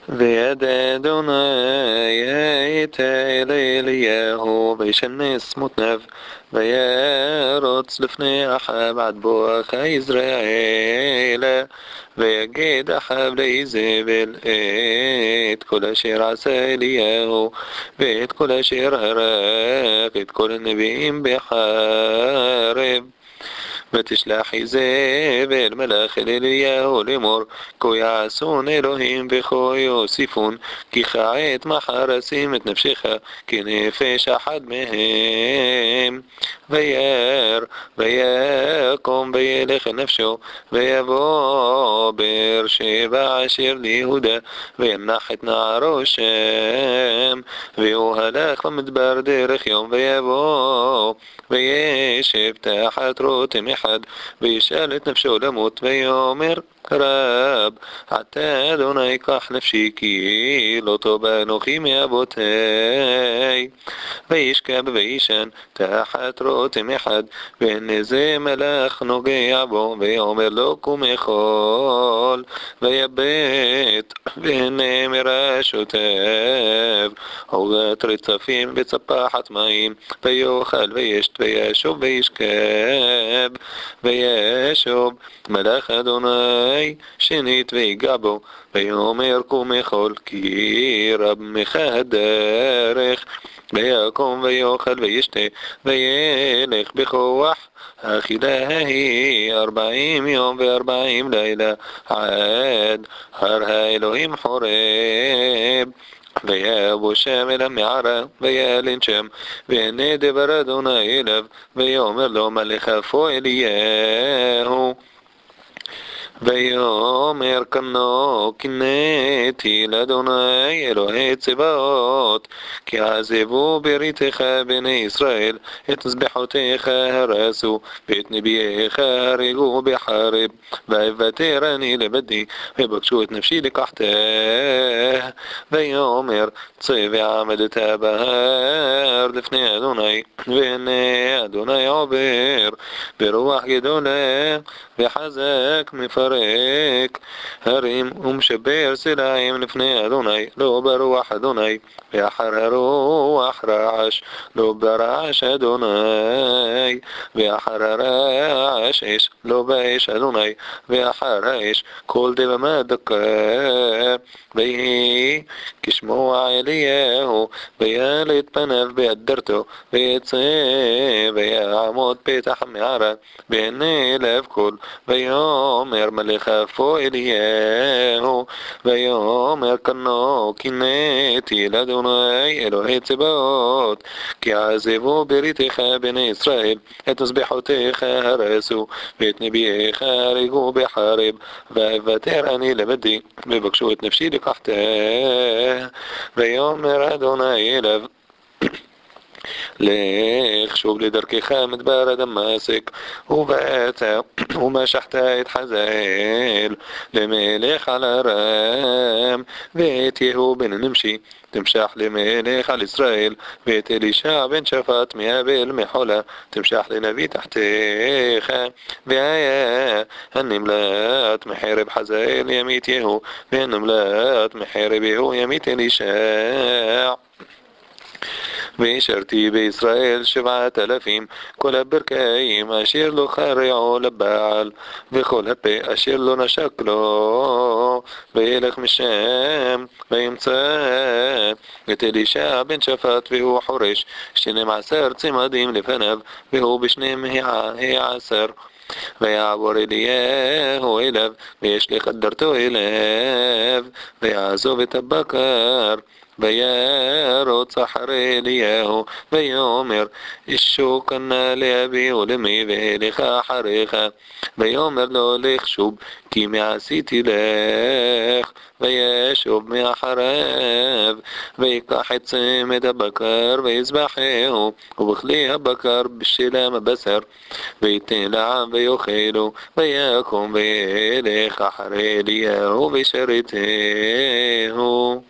וידע אדוני את אליהו וישנס מותניו וירוץ לפני אחאב עד בואך יזרעאל ויגיד אחאב לאיזבל את כל אשר עשה אליהו ואת כל אשר הרג את כל הנביאים בחרב ותשלח איזבל מלאך אל אליהו לאמור כה יעשון אלוהים וכה יוסיפון כי כעת מחר אשים את נפשך כנפש אחד מהם ויקום וילך אל נפשו ויבוא באר שבע אשר ליהודה וימנח את נערו שם והוא הלך במדבר דרך יום ויבוא וישב תחת רותם אחד וישאל את נפשו למות ויאמר רב עתה אדוני קח נפשי כי לא טוב אנוכי מאבותי וישכב וישן תחת רותם אחד והנה זה מלאך נוגע בו ויאמר לו קום אכול ויבט והנה מראשותיו עוגת רצפים וצפחת מים ויאכל וישת וישוב וישכב וישוב מלאך אדוני שנית ויגע בו ויאמר קום אכול כי רב ממך הדרך ויקום ויאכל וישתה וילך בכוח האכילה ההיא 40 יום ו40 לילה עד הר האלוהים חורב ויבוא שם אל המערה וילין שם והנה דבר אדוני אליו ויאמר לו מלך איפה אליהו ויאמר קנו קינאתי לאדוני אלוהי צבאות כי עזבו בריתך בני ישראל את מזבחותיך הרסו ואת נביאיך הרגו בחרב ויוותר אני לבדי ובקשו את נפשי לקחתה ויאמר צא ועמדת בהר לפני אדוני והנה אדוני עובר ברוח גדולה וחזק מפרק הרים ומשבר סלעים לפני אדוני לא ברוח אדוני ואחר הרוח רעש לא ברעש אדוני ואחר הרעש אש לא באש אדוני ואחר האש כל דממה דקה ויהי כשמוע אליהו וילד פניו בהדרתו ויצא ויעמוד פתח המערה והנה אליו קול ויאמר מלך איפה אליהו ויאמר קנו קינאתי לאדוני אלוהי צבאות כי עזבו בריתך בני ישראל את מזבחותיך הרסו ואת נביאיך הרגו בחרב ויוותר אני לבדי ובקשו את נפשי לקחתה ויאמר אדוני אליו לך שוב לדרכך מדבר דמשק ובאת ומשחת את חזאל למלך על ארם ואת יהוא בן נמשי תמשח למלך על ישראל ואת אלישע בן שפט מאבל מחולה תמשח לנביא תחתיך והיה הנמלט מחרב חזאל ימית יהוא והנמלט מחרב יהוא ימית אלישע וישרתי בישראל 7,000 כל הברכיים אשר לא חרעו לבעל וכל הפה אשר לא נשק לו וילך משם וימצא את אלישע בן שפט והוא חורש 12 צמדים לפניו והוא בשניהם העשר ויעבור אליהו אליו וישלח את דרתו אליו ויעזוב את הבקר וירוץ אחרי אליהו ויאמר אשוק נא לאבי ולמי ואליך אחריך ויאמר לו לך שוב כי מעשיתי לך וישוב מאחריו ויקח את צמד הבקר ויזבחהו ובכלי הבקר בשלם הבשר ויתן לעם ויאכלו ויקום וילך אחרי אליהו וישרתהו